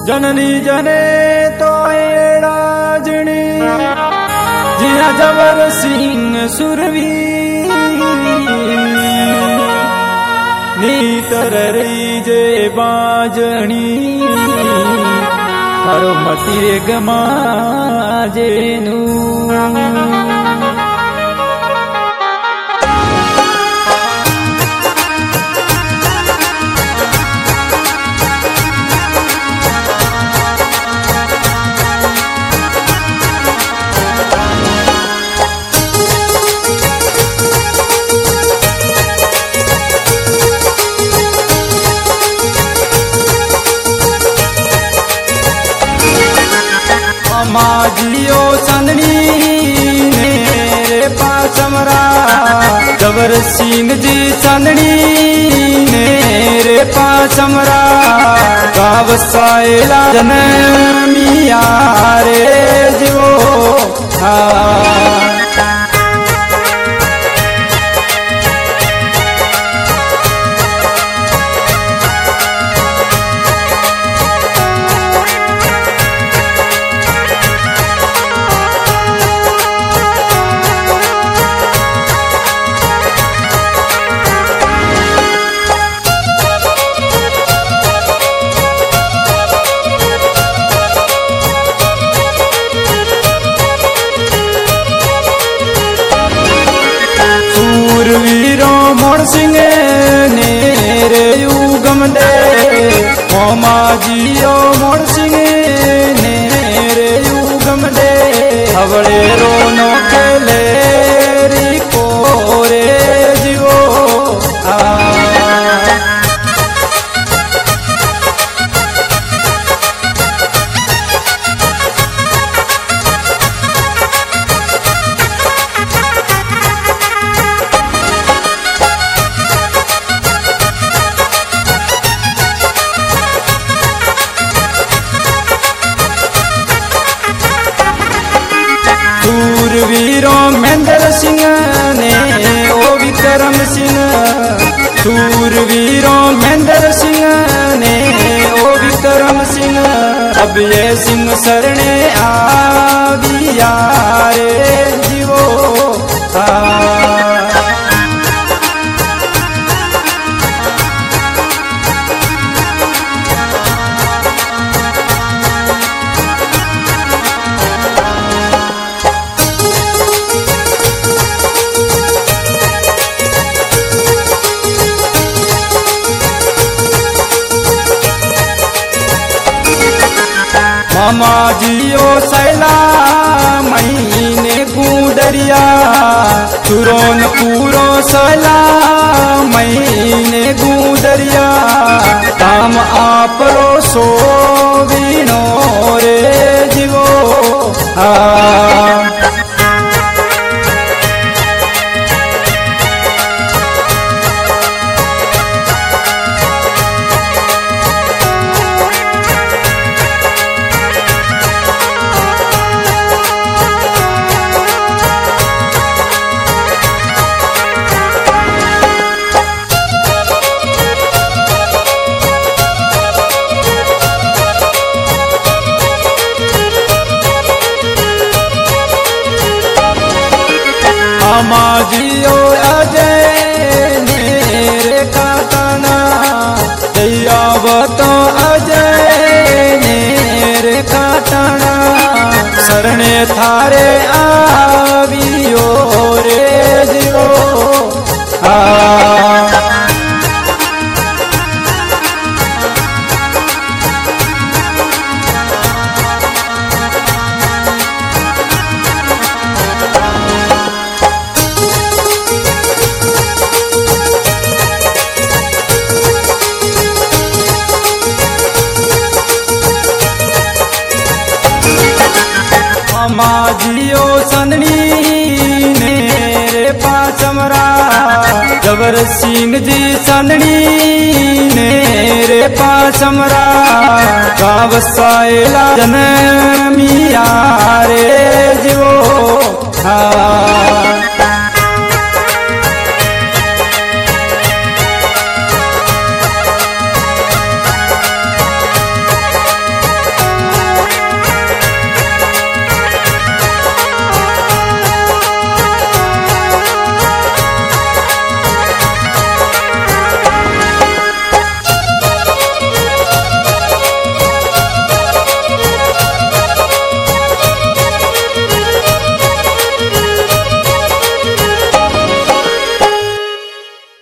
जननी जने तो एड़ाजणी जिया जबर सिंह सुरवी नीतर रही जे बाजणी थारो मती गमा जेनू माजियो चंदनी मेरे पाचमरा जबर सिंह जी चंदनी मेरे पाचमरा गाव सायला जनमिया रे जीवो वीरो मोड़ सिंह नेरे युगम दे मोमा जियो मोड़ सिंह नेरे युगम दे हवड़े रोनो खेले री कोरे जीवो वीरो महेंद्र सिंह ने ओ विक्रम सिंह सूरवीरो महेंद्र सिंह ने ओ विक्रम सिंह अब ये सिंह शरणे आविया रे जीवो मामा जियो सैला महीने गुडरिया चुरोन पूरो सैला महीने गुडरिया काम आपरो सो विनो रे जीवो मामा जियो अजय नेरे कातना दयावत अजय नेरे कातना शरणे थारे आवियो रे जीवो माजियो चंदनी मेरे पाचमरा जबर सिंह जी चंदनी मेरे पाचमरा गाव सायला जनमिया रे जीवो